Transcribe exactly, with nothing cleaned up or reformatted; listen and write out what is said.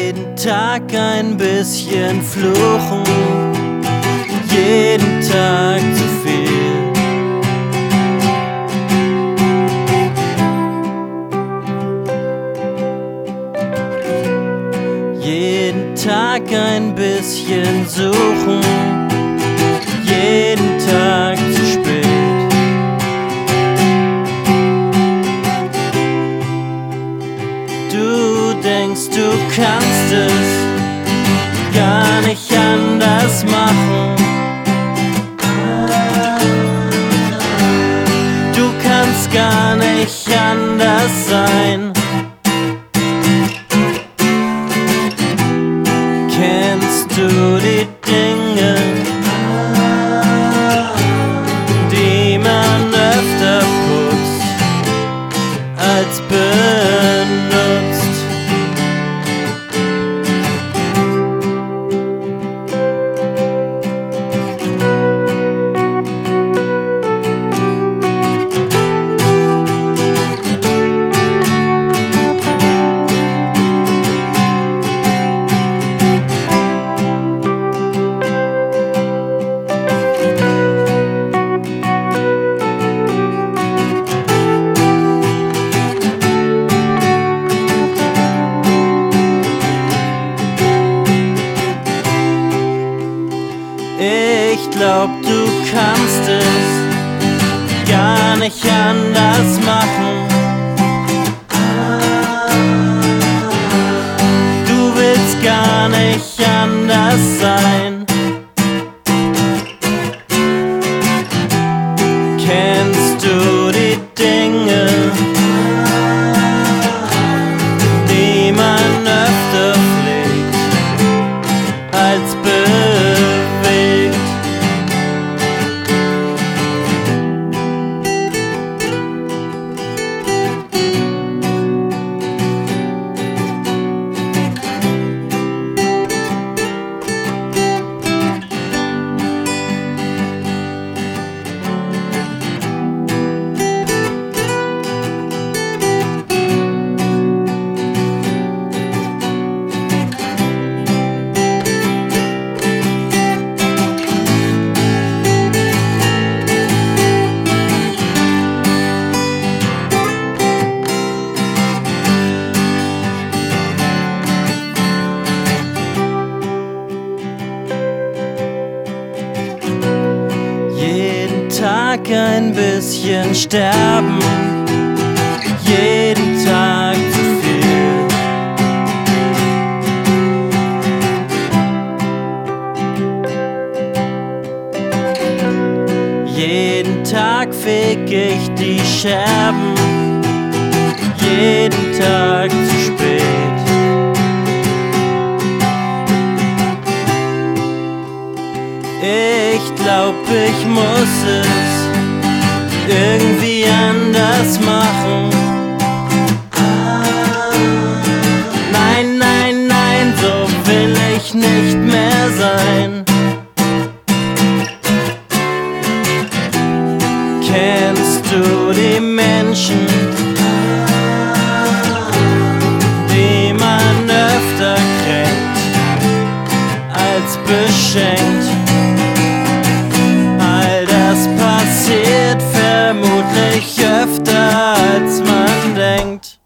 Jeden Tag ein bisschen fluchen, jeden Tag zu viel. Jeden Tag ein bisschen suchen, jeden Tag zu spät. Du denkst, du kannst es gar nicht anders machen. Du kannst gar nicht anders sein. Kennst du die Dinge, die man öfter putzt als benutzt? Ich glaub, du kannst es gar nicht anders machen. Du willst gar nicht anders sein. Kennst du die Dinge, die man öfter pflegt als bewegt? Tag ein bisschen sterben, jeden Tag zu viel. Jeden Tag feg ich die Scherben, jeden Tag zu spät. Ich glaub, ich muss es irgendwie anders machen. Nein, nein, nein, so will ich nicht mehr sein. Kennst du die Menschen, die man öfter kränkt als beschenkt? Passiert vermutlich öfter als man denkt.